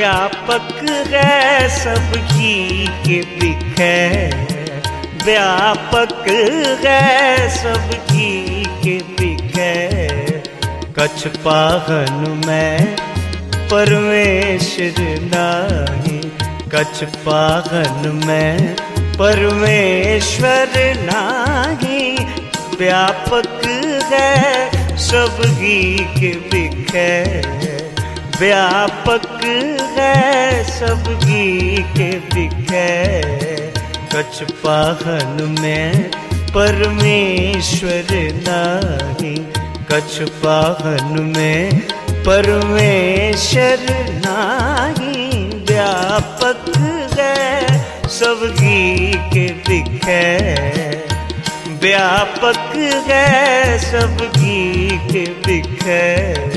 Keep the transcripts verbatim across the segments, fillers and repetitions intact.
व्यापक है सब घी के बिखै, व्यापक है सब घी के बिखै। कछ पाहन में परमेश्वर नाही, कछ पाहन में परमेश्वर नाही। व्यापक है सब घी के बिखै, व्यापक है सब घी के बिखै। कछ पाहन में परमेश्वर नाही, कछ पाहन में परमेश्वर नाही। व्यापक है सब घी के बिखै, व्यापक है सब घी के बिखै।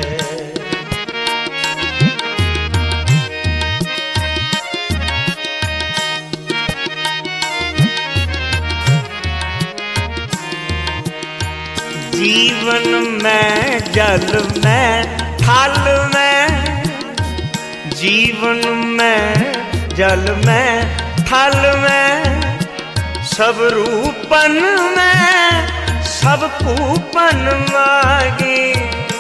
जीवन में जल में थल में, जीवन में जल में थल में। सब रूपन में सब पूपन मागी,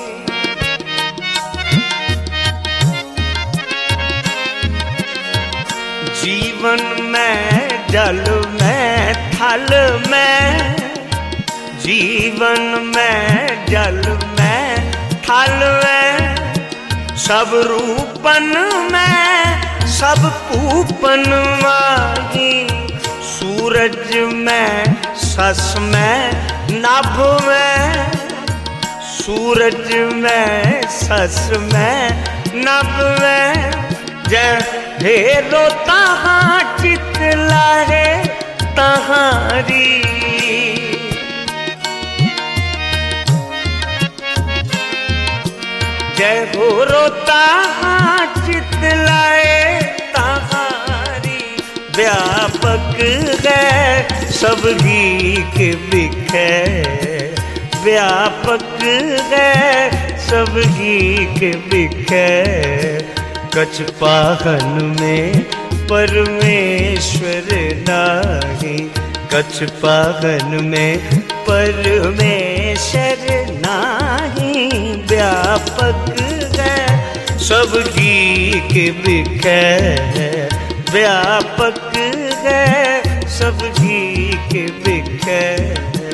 जीवन में जल में थल में, जीवन में जल में थल में। सब रूपन में सब पूपन मागी, सूरज में सस में नभ में, सूरज में सस में नभ में। जय ढेरो तहाँ चित लाहे तहारी, जय हो रोता चित लाए तहारी। व्यापक है सब घी के बिखै, व्यापक है सब घी के बिखै। कछ पाहन में परमेश्वर नाही, कछ पाहन में परमेश्वर नाही। व्यापक है सब घी के बिखै, व्यापक है सब घी के बिखै।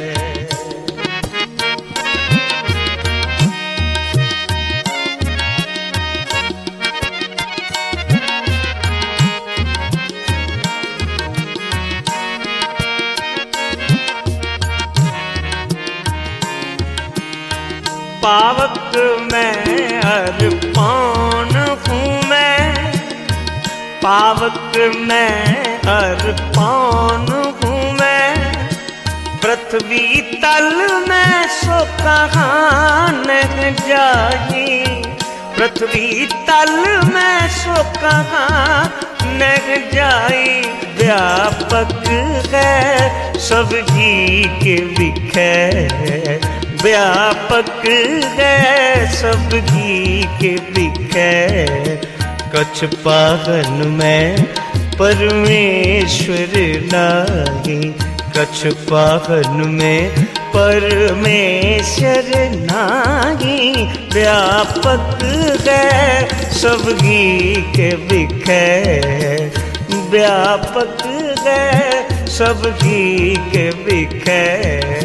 पावक मैं अर्पण हूँ मैं, पावक मैं अर्पण हूँ मैं। पृथ्वी तल में सो कहाँ न जाई, पृथ्वी तल में सो कहाँ न जाई। व्यापक है सब घी के बिखै, व्यापक है सब घी के बिखै। कछ पाहन में परमेश्वर नाही, कछ पाहन में परमेश्वर नाही। व्यापक है सब घी के बिखै, व्यापक है सब घी के बिखै।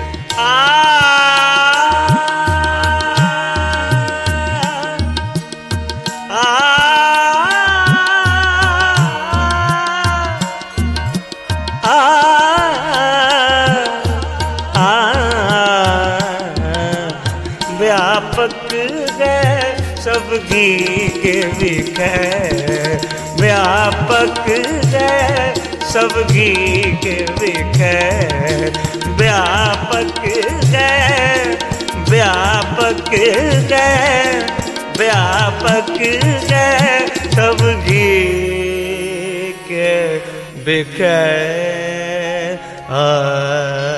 व्यापक है सब घी के बिखै, व्यापक है सब घी के बिखै। व्यापक है व्यापक है व्यापक है सब घी के बिखै। आ